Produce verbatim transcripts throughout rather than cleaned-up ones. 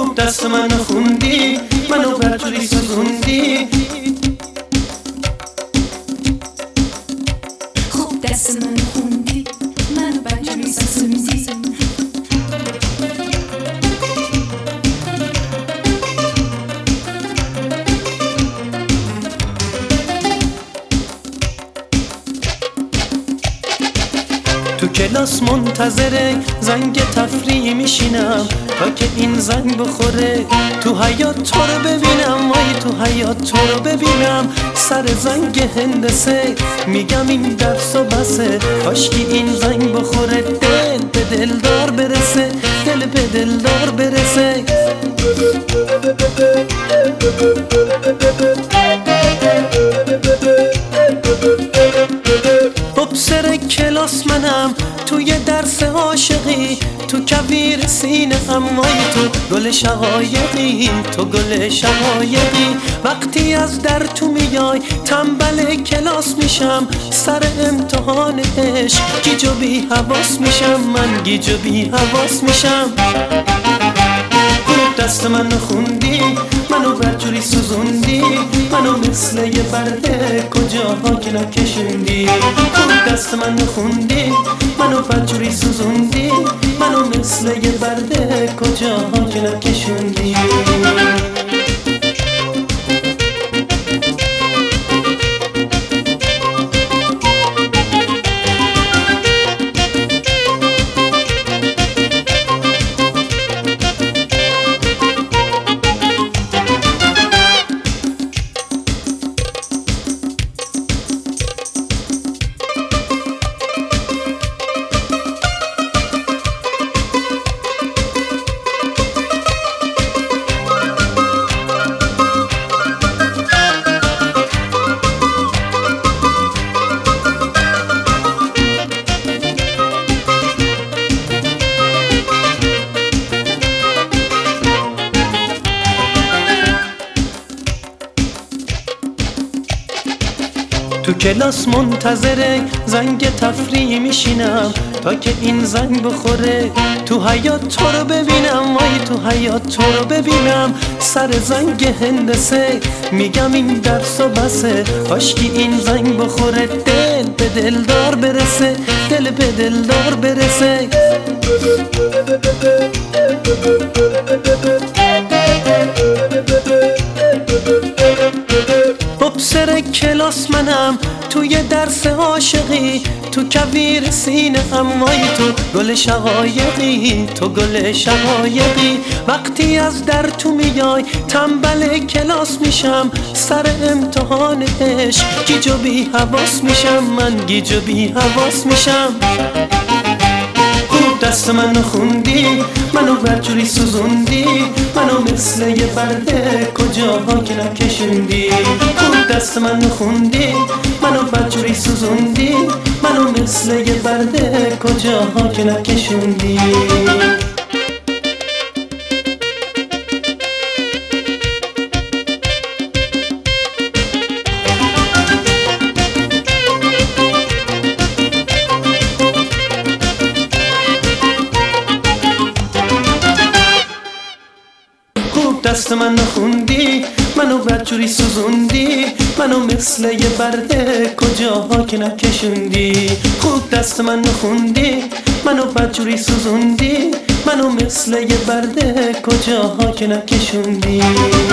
خوب دست منو خوندی، منو بدجوری سوزوندی. خوب دست منو خوندی، منو بدجوری سوزوندی. تو کلاس منتظر زنگ تفریح میشینم تا که این زنگ بخوره، تو حیاط تو رو ببینم، وای تو حیاط تو رو ببینم. سر زنگ هندسه میگم این درس و بسه، کاشکی این زنگ بخوره، دل به دلدار برسه، دل به دلدار برسه. مبصر کلاس منم توی درس عاشقی، تو کویر سینه ام، وای تو گل شقایقی، تو گل شقایقی. وقتی از در تو میای تنبل کلاس میشم، سر امتحان عشق گیج و بی حواس میشم، من گیج و بی حواس میشم. خوب دست منو خوندی، منو بدجوری سوزوندی، منو مثل یه برده کجاها که نکشوندی. خوب دست منو خوندی، منو بدجوری سوزوندی، منو مثل یه برده کجاها که نکشوندی. تو کلاس منتظر زنگ تفریح میشینم تا که این زنگ بخوره، تو حیاط تو رو ببینم، وای تو حیاط تو رو ببینم. سر زنگ هندسه میگم این درس و بسه، کاشکی این زنگ بخوره، دل به دلدار برسه، دل به دلدار برسه. مبصر کلاس منم توی درس عاشقی، تو کویر سینه ام، وای تو گل شقایقی، تو گل شقایقی. وقتی از در تو میای تنبل کلاس میشم، سر امتحان عشق گیج و بی حواس میشم، من گیج و بی حواس میشم. خوب دست منو خوندی، منو بدجوری سوزوندی، منو مثل یه برده کجاها که نکشوندی. خوب دست منو خوندی، منو بدجوری سوزوندی، منو مثل یه برده کجاها که نکشوندی. دست منو خوندی، منو بدجوری سوزوندی، منو مثل یه برده کجاها که نکشوندی. خوب دست منو خوندی، منو بدجوری سوزوندی، منو مثل یه برده کجاها که نکشوندی.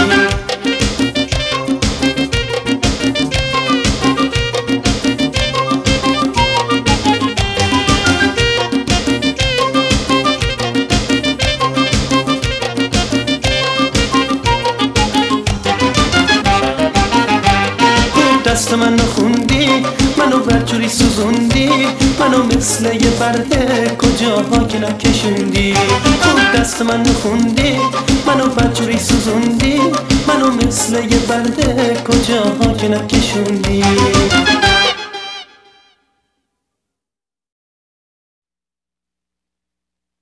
دست منو خوندی، منو بدجوری سوزوندی، منو مثل یه برده کجاها که نکشوندی. خوب دست منو خوندی، منو بدجوری سوزوندی، منو مثل یه برده کجاها که نکشوندی.